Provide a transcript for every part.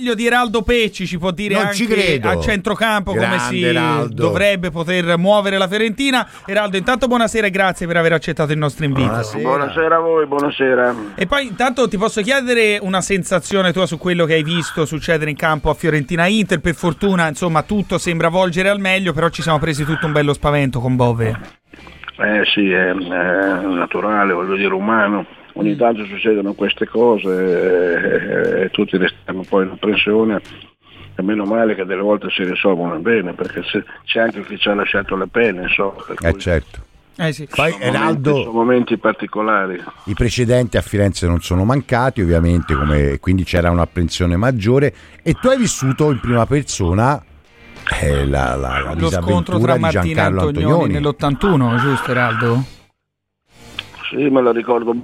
meglio di Eraldo Pecci, ci può dire Non anche ci credo. a centrocampo come Grande si Eraldo. dovrebbe poter muovere la Fiorentina. Eraldo, intanto buonasera e grazie per aver accettato il nostro invito. Buonasera a voi, buonasera. E poi intanto ti posso chiedere una sensazione tua su quello che hai visto succedere in campo a Fiorentina-Inter. Per fortuna, insomma, tutto sembra volgere al meglio, però ci siamo presi tutto un bello spavento con Bove. Sì, è naturale, voglio dire, umano. Ogni tanto succedono queste cose e tutti restiamo poi in apprensione, e meno male che delle volte si risolvono bene, perché c'è anche chi ci ha lasciato le pene, insomma. Certo. Sì. Poi Eraldo, sono momenti particolari. i precedenti a Firenze non sono mancati ovviamente, quindi c'era un'apprensione maggiore, e tu hai vissuto in prima persona la lo scontro tra disavventura di Martina Giancarlo Antonioni Antonioni nell'81, giusto Eraldo? Sì, me lo ricordo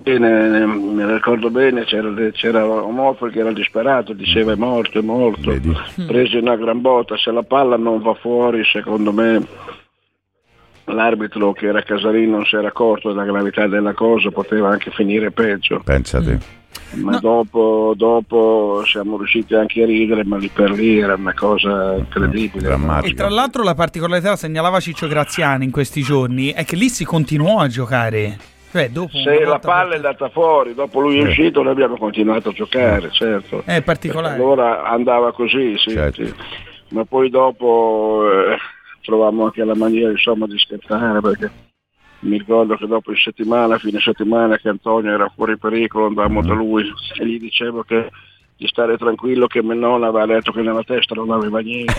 bene, c'era Onofre che era disperato, diceva è morto, Vedi? prese una gran botta, se la palla non va fuori, secondo me l'arbitro che era Casarin non si era accorto della gravità della cosa, poteva anche finire peggio. Pensate. Ma dopo siamo riusciti anche a ridere, ma lì per lì era una cosa incredibile. Drammatica. E tra l'altro la particolarità, segnalava Ciccio Graziani in questi giorni, è che lì si continuò a giocare. Cioè, dopo se la palla è andata fuori, dopo lui è uscito, noi abbiamo continuato a giocare, certo. È particolare. Perché allora andava così, sì, Certo. sì. Ma poi dopo trovavamo anche la maniera, insomma, di scherzare, perché mi ricordo che dopo fine settimana, che Antonio era fuori pericolo, andavamo da lui e gli dicevo che di stare tranquillo, che mia nonna aveva detto che nella testa non aveva niente.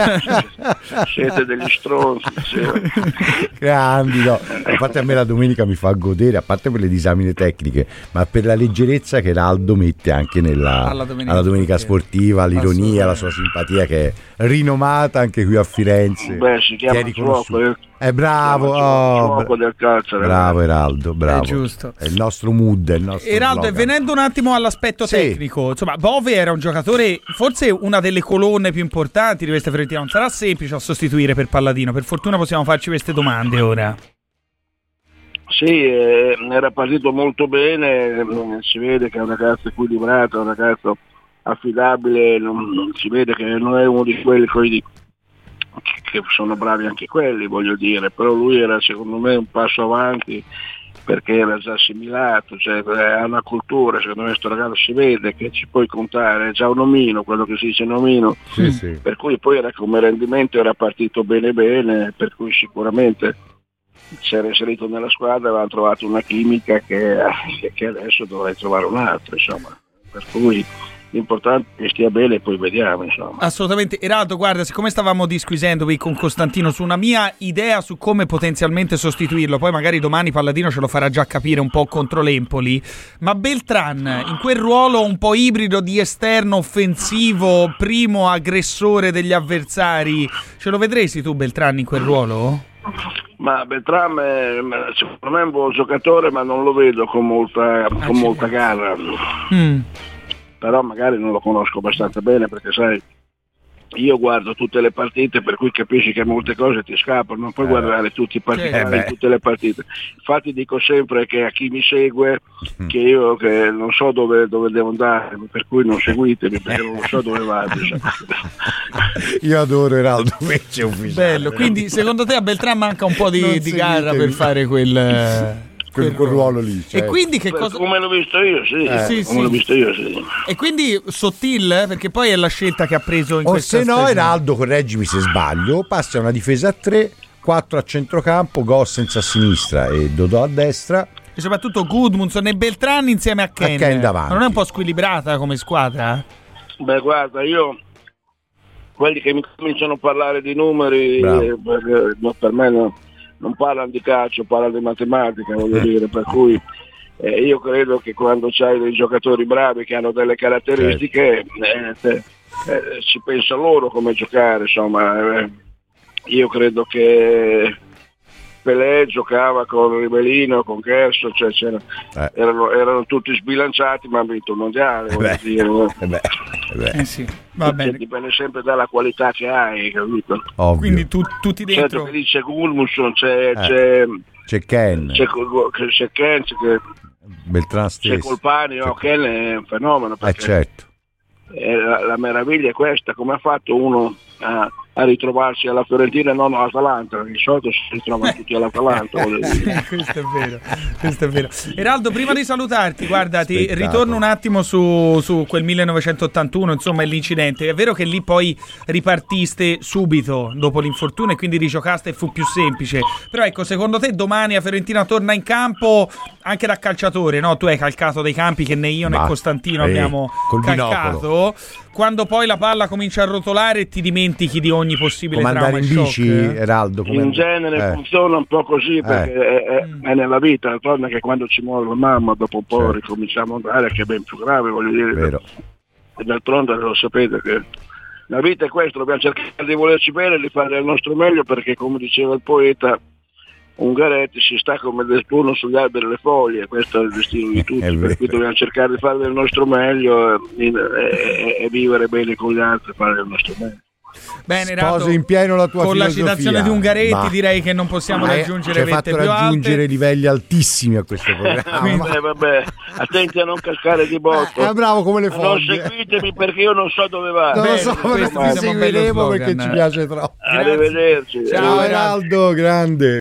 Siete degli stronzi, diceva. Grandi, no. Infatti a me la domenica mi fa godere, a parte per le disamine tecniche, ma per la leggerezza che Eraldo mette anche alla domenica sportiva, l'ironia, la sua simpatia, che è rinomata anche qui a Firenze. Beh, si chiama gioco. È bravo, gioco del calcio. bravo Eraldo, bravo. È giusto. È il nostro mood, è il nostro Eraldo, e slogan. venendo un attimo all'aspetto tecnico, insomma, Bove era un giocatore, forse una delle colonne più importanti di questa Fiorentina. Non sarà semplice a sostituire per Palladino. Per fortuna possiamo farci queste domande ora. Sì, era partito molto bene, si vede che è un ragazzo equilibrato, un ragazzo affidabile, non si vede che non è uno di quelli che sono bravi anche quelli, voglio dire, però lui era secondo me un passo avanti, perché era già assimilato, cioè ha una cultura, secondo me questo ragazzo si vede che ci puoi contare, è già un omino, quello che si dice un omino, sì. Per cui poi era come rendimento era partito bene, per cui sicuramente si era inserito nella squadra, aveva trovato una chimica che adesso dovrei trovare un'altra, insomma, per cui l'importante è che stia bene e poi vediamo, insomma. Assolutamente. Eraldo, guarda, siccome stavamo disquisendo qui con Costantino su una mia idea su come potenzialmente sostituirlo, poi magari domani Palladino ce lo farà già capire un po' contro l'Empoli, ma Beltran in quel ruolo un po' ibrido di esterno offensivo, primo aggressore degli avversari, ce lo vedresti tu Beltran in quel ruolo? Ma Beltran secondo me è un buon giocatore, ma non lo vedo con molta gara. Però magari non lo conosco abbastanza bene, perché sai, io guardo tutte le partite, per cui capisci che molte cose ti scappano, non puoi guardare tutti i particolari di tutte le partite. Infatti dico sempre che a chi mi segue che io che non so dove devo andare, per cui non seguitemi, perché non so dove vado. Io adoro Eraldo Pecci, ufficiale. Bello, quindi secondo te a Beltran manca un po' di gara per fare quel ruolo lì, certo. E quindi che cosa... Come l'ho visto io, l'ho visto io, sì. E quindi Sottil, perché poi è la scelta che ha preso in o questa se no stagione. Eraldo, correggimi se sbaglio, passa a una difesa a 3, 4 a centrocampo, Gossens a sinistra e Dodò a destra, e soprattutto Gudmundsson e Beltran insieme a Ken davanti. Ma non è un po' squilibrata come squadra? Beh, guarda, io quelli che mi cominciano a parlare di numeri per me non parlano di calcio, parlano di matematica, voglio dire, per cui io credo che quando c'hai dei giocatori bravi che hanno delle caratteristiche si pensa loro come giocare, insomma. Io credo che Pelé giocava con Ribellino, con Gerso, cioè erano tutti sbilanciati, ma hanno vinto il mondiale, voglio dire. Sì, va bene. Dipende sempre dalla qualità che hai, capito? Ovvio. Quindi tutti dentro. Certo che dice Gudmundsson, c'è Ken, c'è Ken, Beltran stesso, c'è Colpani, Ken è un fenomeno, perché certo. la meraviglia è questa: come ha fatto uno a ritrovarsi alla Fiorentina e non all'Atalanta? Di solito si ritrovano tutti all'Atalanta. Questo è vero. Eraldo, prima di salutarti, guarda, ti ritorno un attimo su quel 1981, insomma, l'incidente. È vero che lì poi ripartiste subito dopo l'infortunio e quindi rigiocaste e fu più semplice, però ecco, secondo te domani la Fiorentina torna in campo anche da calciatore, no? Tu hai calcato dei campi che né io né Costantino abbiamo calcato. Quando poi la palla comincia a rotolare ti dimentichi di ogni possibile come trauma andare in bici, Eraldo? In genere funziona un po' così, perché è nella vita. Torna che quando ci muore la mamma, dopo un po' ricominciamo a andare, che è ben più grave, voglio dire. Vero. E d'altronde lo sapete che la vita è questo, dobbiamo cercare di volerci bene, di fare il nostro meglio, perché come diceva il poeta Ungaretti, si sta come del turno sugli alberi e le foglie, questo è il destino di tutti, per cui dobbiamo cercare di fare del nostro meglio e vivere bene con gli altri, fare del nostro meglio. Bene, Sposo in pieno la tua con filosofia. La citazione di Ungaretti direi che non possiamo raggiungere vette più raggiungere alte. livelli altissimi a questo programma. Vabbè, attenti a non cascare di botto. Bravo come le foglie. Non seguitemi perché io non so dove va. Non lo so, perché ti seguiremo perché ci piace troppo. Arrivederci. Ciao Eraldo, grande.